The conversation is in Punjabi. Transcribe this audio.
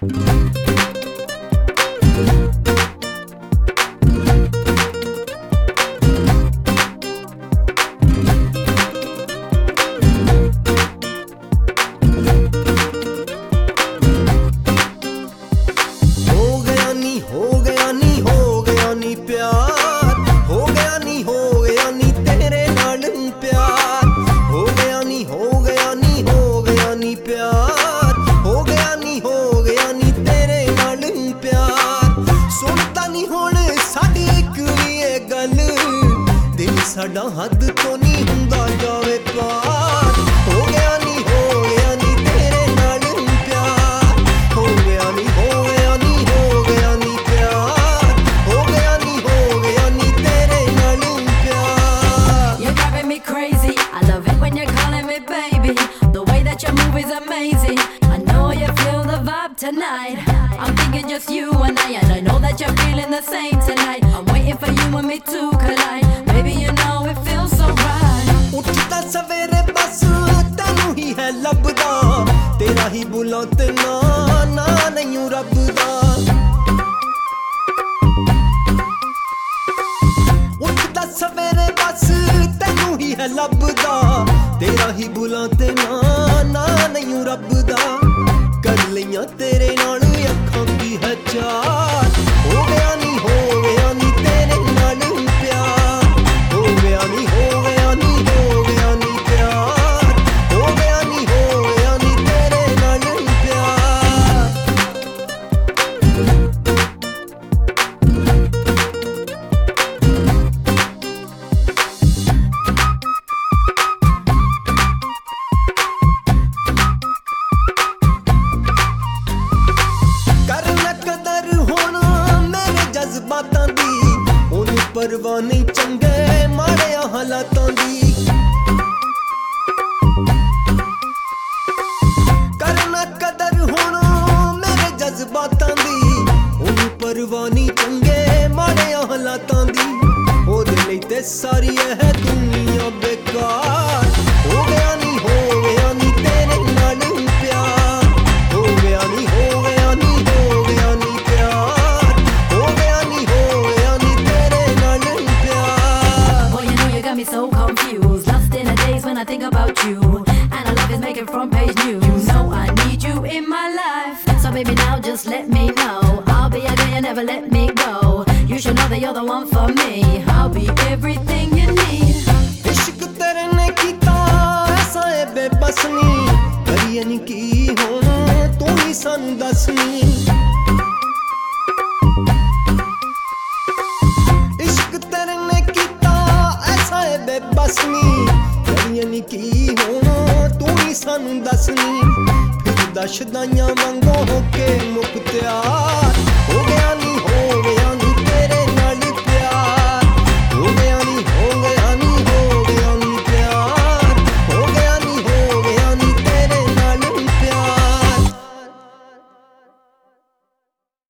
ਸਾਡਾ ਹੱਦ ਤੋਂ ਨਹੀਂ ਹੁੰਦਾ ਜਾਵੇ ਪਾਰ ਹੋ ਗਿਆ ਨੀ ਤੇਰੇ ਨਾਲ ਪਿਆਰ ਹੋ ਗਿਆ ਨੀ ਪਿਆਰ ਹੋ ਗਿਆ ਨੀ ਤੇਰੇ ਨਾਲ ਪਿਆਰ You're driving me crazy I love it when you're calling me baby The way that you move is amazing I know you feel the vibe tonight I'm thinking just you and I know that you're feeling the same tonight I'm waiting for you and me to collide Baby you know it feels so right ਉੱਠਦਾ ਸਵੇਰੇ ਬਸ ਤੈਨੂੰ ਹੀ ਹੈ ਲੱਭਦਾ ਤੇਰਾ ਹੀ ਬੁਲਾ ਤੇ ਨਾ ਨਹੀਂ ਰੱਬ ਦਾ ਉੱਠਦਾ ਸਵੇਰੇ ਬਸ ਤੈਨੂੰ ਹੀ ਹੈ ਲੱਭਦਾ ਤੇਰਾ ਹੀ ਬੁਲਾ ਤੇ ਨਾ ਨਹੀਂ ਰੱਬ ਦਾ ਕਰ ਲਈਆਂ ਤੇਰੇ ਨਾਲ ਅੱਖਾਂ ਦੀ ਹੈ ਚਾਰ ਹੋ ਗਿਆ ਨੀ ਤੇਰੇ ਨਾਲ ਪਿਆਰ ਹੋ ਗਿਆ ਨੀ ਪਿਆਰ ਹੋ ਗਿਆ ਨੀ ਤੇਰੇ ਨਾਲ ਪਿਆਰ ਕਰਨਾ ਕਦਰ ਹੁਣ ਮੇਰੇ ਜਜ਼ਬਾਤਾਂ ਦੀ ਉਹਨੂੰ ਪਰਵਾਹ ਨਹੀਂ ਚੰਗੇ ਮਾੜਿਆਂ ਹਾਲਾਤਾਂ ਦੀ ਕਰਨਾ ਕਦਰ ਹੁਣ ਮੇਰੇ ਜਜ਼ਬਾਤਾਂ ਦੀ ਉਹਨੂੰ ਪਰਵਾਹ ਨਹੀਂ ਚੰਗੇ ਮਾੜਿਆਂ ਹਾਲਾਤਾਂ ਦੀ ਉਹਦੇ ਲਈ ਤੇ ਸਾਰੀ ਇਹ ਦੁਨੀਆ ਬੇਕਾਰ ਹੋ ਗਿਆ ਨੀ ਤੇਰੇ ਨਾਲ ਪਿਆਰ ਹੋ ਗਿਆ ਨੀ ਪਿਆਰ ਹੋ ਗਿਆ ਨੀ ਤੇਰੇ ਨਾਲ ਪਿਆਰ Boy you know you got me so confused Lost in the days when I think about you And our love is making front page news You know I need you in my life So baby now just let me know I'll be your girl, you never let me go You should know that you're the one for me I'll be everything you need ਇਸ਼ਕ ਤੇਰੇ ਨੇ ਕੀਤਾ ਐਸਾ ਏ ਬੇਬਸ ਨੀ ਕਰੀਏ ਨੀ ਕੀ ਹੁਣ ਤੂੰ ਹੀ ਸਾਨੂੰ ਦੱਸ ਨੀ ਇਸ਼ਕ ਤੇਰੇ ਨੇ ਕੀਤਾ ਐਸਾ ਏ ਬੇਬਸ ਨੀ ਕਰੀਏ ਨੀ ਕੀ ਹੁਣ ਤੂੰ ਹੀ ਸਾਨੂੰ ਦੱਸ ਨੀ ਫਿਰ ਦਸ਼ਦਾਈਆਂ ਵਾਂਗੋਂ ਹੋ ਕੇ ਮੁਕਤਿਆ